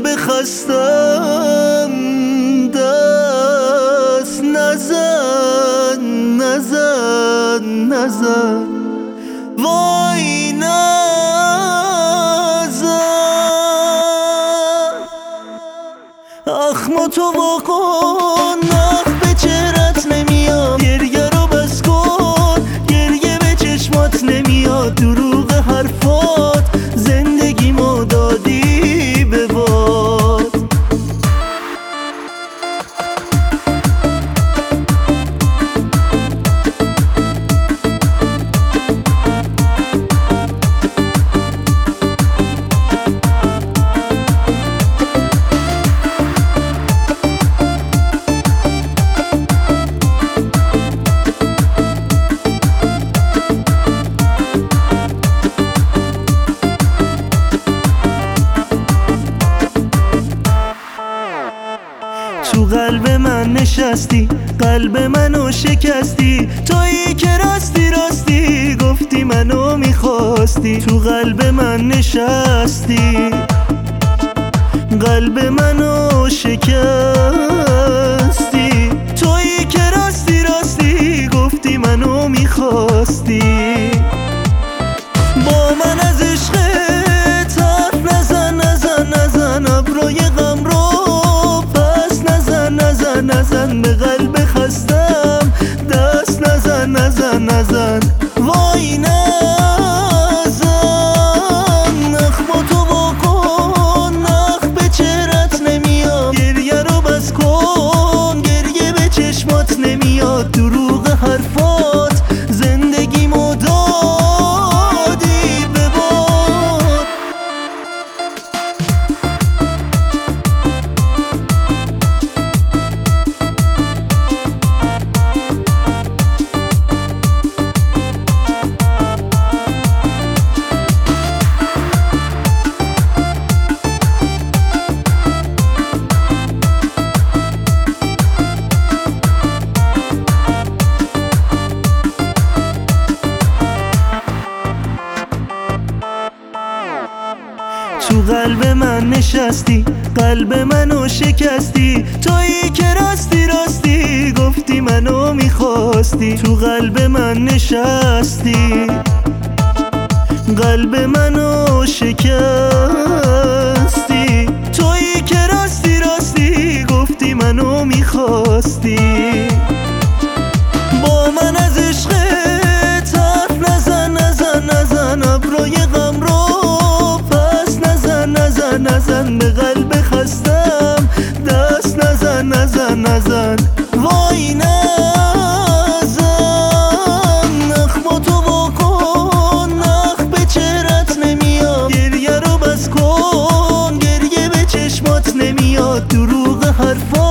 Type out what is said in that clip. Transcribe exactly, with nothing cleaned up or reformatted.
قلب خستم دست نزن نزن نزن وای نزن اخماتو واکن نخ به چهرت نمیاد گریه رو بس کن گریه به چشمات نمیاد دروغ حرفات زندگی ما دادی به باد تو قلب من نشستی قلب منو شکستی تویی که راستی راستی گفتی منو میخواستی تو قلب من نشستی قلب منو شکستی تویی که راستی راستی گفتی منو میخواستی با من از عشقت حرف نزن نزن نزن ابروی غم رو نزن نزن به قلب خستم دست نزن نزن نزن وای نزن اخماتو واکن نخ به چهرت نمیاد گریه رو بس کن گریه به چشمات نمیاد دروغ حرفات زندگی مو دادی به باد تو قلب من نشستی قلب منو شکستی تویی که راستی راستی گفتی منو میخواستی تو قلب من نشستی قلب منو شکستی تویی که راستی راستی گفتی منو میخواستی با من از عشقت حرف نزن نزن نزن ابروی غم رو نزن به قلب خستم دست نزن نزن نزن وای نزن اخماتو واکن نخ به چهرت نمیاد گریه رو بس کن گریه به چشمات نمیاد دروغ حرفات